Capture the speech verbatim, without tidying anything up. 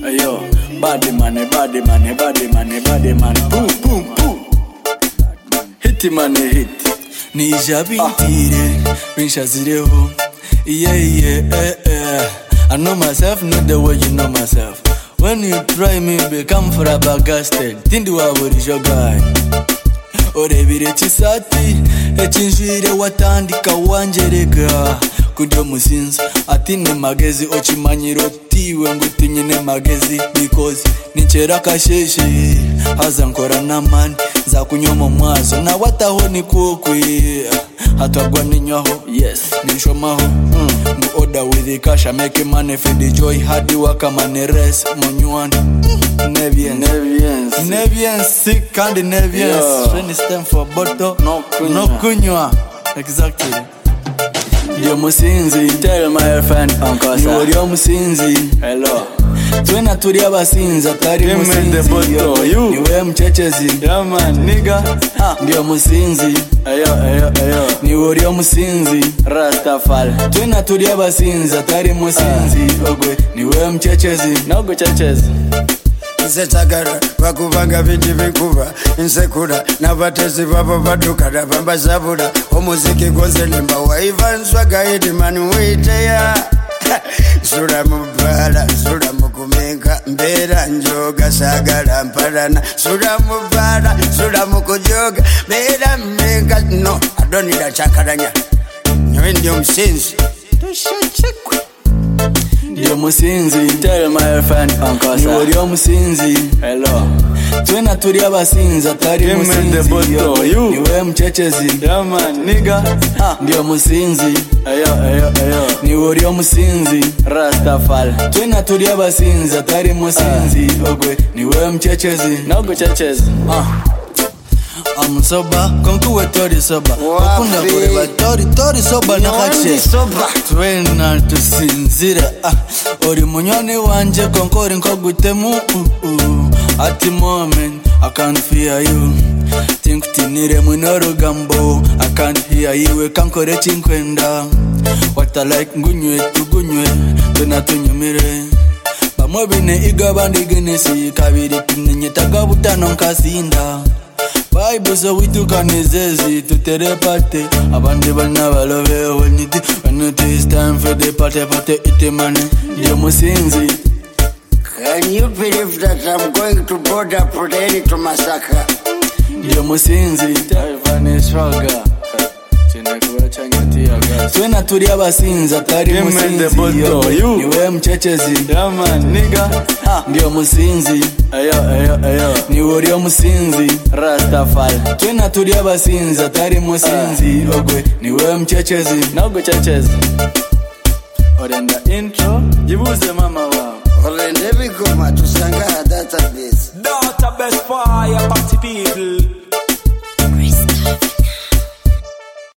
Ayo, body man, body man, body man, body man. Boom, boom, boom. Hit man, hit. Nija bintire, binshazireho. Yeah, yeah, eh, eh. I know myself, not the way you know myself. When you try me, become for a bagasted. Tindu wa buri jogai. Orebire chisati, echinjwire watandika wanjerega. Kudio musinzi, atine magezi ochimanyiro tiwe ngutinyine magezi. Because nichera kasheshe, haza nkora namani, za kunyomo mwazo. Na wataho ni kukwi, hatwagwa ninyaho, yes, nishomaho. Mm. Ngu order with the cash, I make money for the joy. Hadi waka mane res, monyuani. Nevians, Nevians, Nevians, sick kandi Nevians. When it's time for bottle, no kunywa. no kunywa. Exactly. Yo musinzi, tell my friend Uncle ni wori yo musinzi. Hello. Twena turi abasinzi atari Give me the musinzi. bottle, you. Niwe mchechezi. Yeah man, nigga. Ah, ndio musinzi. Ayo, ayo, ayo. Ni wori yo musinzi. Rastafari. Twena turi abasinzi atari musinzi. Ogwe, niwe mchechezi. Nogo chechezi. Nze tagara bakubanga binti bikuba nsekura nabatezi babo badukana bambazabura omuziki goze limba waiva nswaga iti mani witeya sura mubala sura mukumenga mbera njoga sagala mparana sura mubala sura mukujoga mbera menga no adonida chakaranya nyowe ndio msinzi tushechekwe. Ndio musinzi, tell my friend Uncle ni wori yo musinzi. Hello. Twena turi abasinzi atari Give me the musinzi. bottle, you. Niwe mchechezi. Yeah man, nigga. Ah, ndio musinzi. Ayo, ayo, ayo. Ni wori yo musinzi. Rastafari. Twena turi abasinzi atari musinzi. Ogwe, niwe mchechezi. Nogo chechezi. Ah. I'm sober, konkuwe tori sober. Okunda kureba tori tori sober nakache. Twena tusinzire. Ah, ori munyoni wanje konkori nkogutemu. Uh, uh. At the moment, I can't fear you. Think tinire munoro gambo. I can't hear you. We kankore chinkwenda. What I like ngunywe tugunywe. Tuna tunyumire. Bamwe bine igabandi ginesi. Kabiri tunenye tagabutano nkasinda. Bible so we took on nezezi tutere pate abandi bana balove weniti when it is time for the party party ite money yo musinzi. Can you believe that I'm going to border Pudeni to Masaka? Yo musinzi Ivan Swaga. Chine kuwacha nyati ya gas. twena turi abasinzi atari Give me the musinzi. bottle, you. Niwe mchechezi. Yeah man, nigga. Ah, ndio musinzi. Ayo, ayo, ayo. Ni wori yo musinzi. Rastafari. Twena turi abasinzi atari musinzi. Ogwe, niwe mchechezi. Nogo chechezi. Orenda intro. Jibuze mama wao. Olende bigoma tusanga database.